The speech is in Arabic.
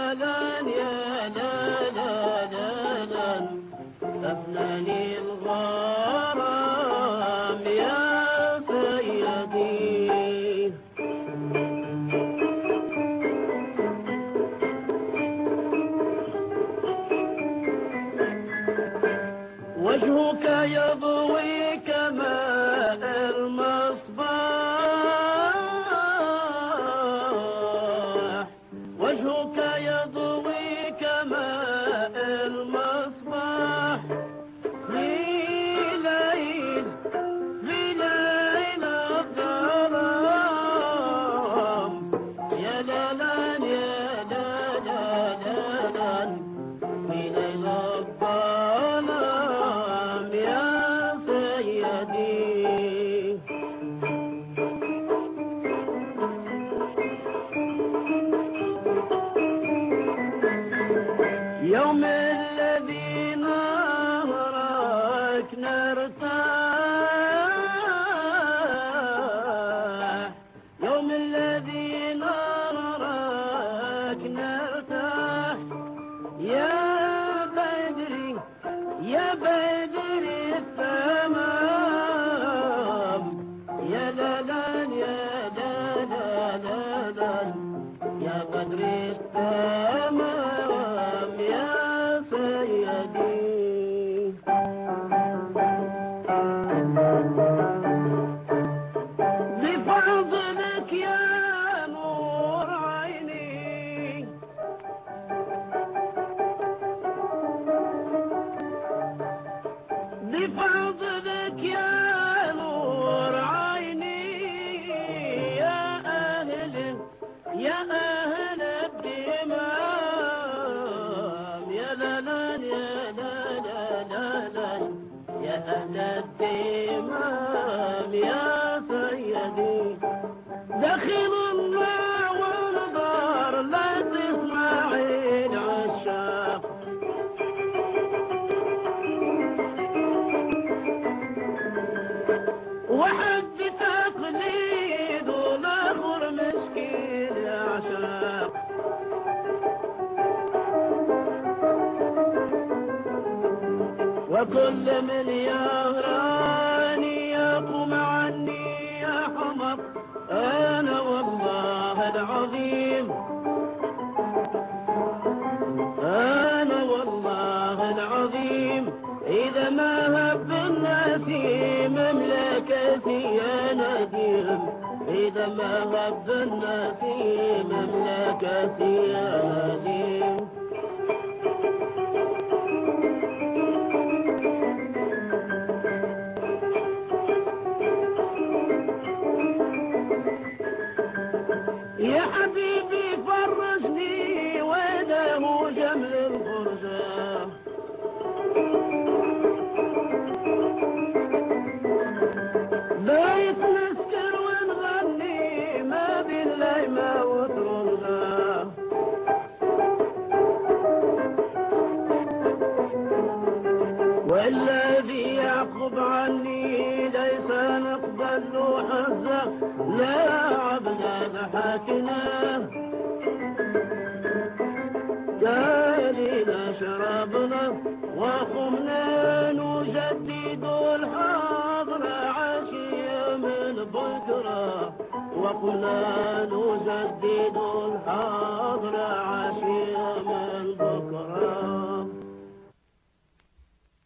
لا لا يا لا لا لا لا أفناني الغرام يا سيدي. وجهك يضوي كماء المصباح، وجهك يضوي كماء المصباح في ليل الظلام يا لا لا يا لا لا لا لا في ليل الظلام يا سيدي. يوم الذي نهرك نرتاح، يوم الذي نهرك نرتاح يا بدري يا بدري التمام يا لا لا يا لا لا لا لا يا بدري التمام يا سيدي. بفضلك يا نور عيني، بفضلك يا نور عيني يا أهل الدمام يا لا لا يا لا لا لا لا يا أهل الدمام يا سيدي. دخل الله وانظر لا تسمعي العشاق، وحد تقليد والآخر مسكين يعشق. وكل من يهراني يقوم عني يا حمر، أنا والله العظيم أنا والله العظيم إذا ما هب النسيم مملكتي يا نديم، إذا ما هب النسيم مملكتي يا نديم. يا حبيبي فرجني وينه جمل الفرجة، بيت نسكر ونغني ما بين ليمة وترنجة. والذي يعقب عني ليس نقبل له حزة، لا عبدا ضحكنا جالينا شربنا وقمنا نجدد الحاضرة عشية من بكرة، وقمنا نجدد الحاضرة عشية